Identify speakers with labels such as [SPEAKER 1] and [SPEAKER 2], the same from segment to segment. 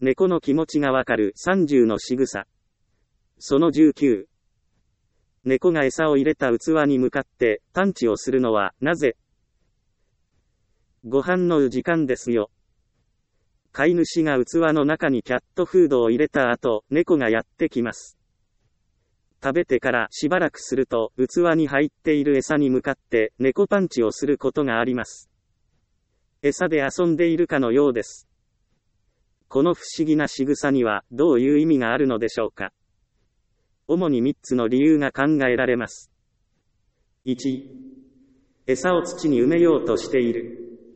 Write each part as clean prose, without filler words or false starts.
[SPEAKER 1] 猫の気持ちがわかる30の仕草。その19。猫が餌を入れた器に向かって探知をするのはなぜ？ご飯の時間ですよ。飼い主が器の中にキャットフードを入れた後、猫がやってきます。食べてからしばらくすると、器に入っている餌に向かって猫パンチをすることがあります。餌で遊んでいるかのようです。この不思議な仕草にはどういう意味があるのでしょうか。主に3つの理由が考えられます。1、餌を土に埋めようとしている。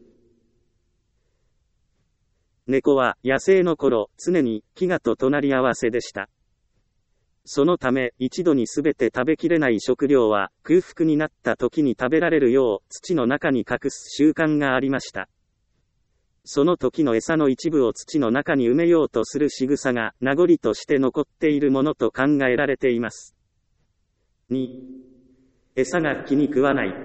[SPEAKER 1] 猫は野生の頃、常に飢餓と隣り合わせでした。そのため、一度にすべて食べきれない食料は、空腹になった時に食べられるよう、土の中に隠す習慣がありました。その時の餌の一部を土の中に埋めようとする仕草が、名残として残っているものと考えられています。2、餌が気に食わない。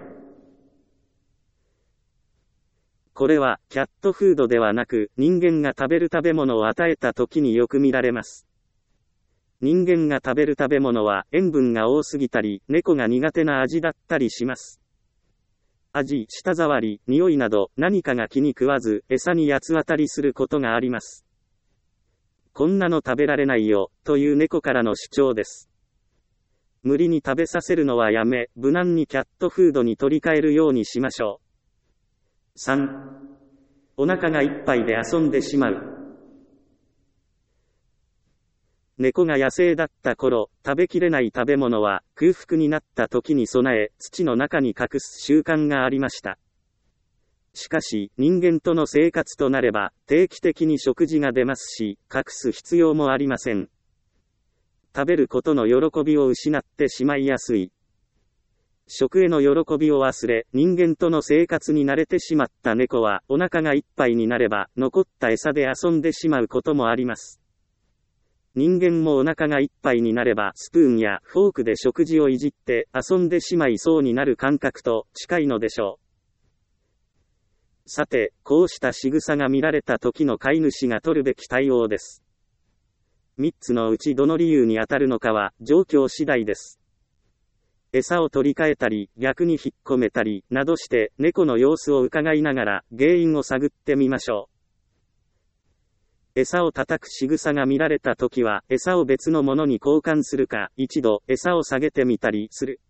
[SPEAKER 1] これは、キャットフードではなく、人間が食べる食べ物を与えた時によく見られます。人間が食べる食べ物は塩分が多すぎたり、猫が苦手な味だったりします。味、舌触り、匂いなど何かが気に食わず、餌に八つ当たりすることがあります。こんなの食べられないよ、という猫からの主張です。無理に食べさせるのはやめ、無難にキャットフードに取り替えるようにしましょう。3、お腹がいっぱいで遊んでしまう。猫が野生だった頃、食べきれない食べ物は空腹になった時に備え、土の中に隠す習慣がありました。しかし、人間との生活となれば、定期的に食事が出ますし、隠す必要もありません。食べることの喜びを失ってしまいやすい。食への喜びを忘れ、人間との生活に慣れてしまった猫は、お腹がいっぱいになれば、残った餌で遊んでしまうこともあります。人間もお腹がいっぱいになればスプーンやフォークで食事をいじって遊んでしまいそうになる感覚と近いのでしょう。さて、こうした仕草が見られた時の飼い主が取るべき対応です。3つのうちどの理由に当たるのかは状況次第です。餌を取り替えたり、逆に引っ込めたり、などして猫の様子を伺いながら原因を探ってみましょう。餌を叩く仕草が見られたときは、餌を別のものに交換するか、一度餌を下げてみたりする。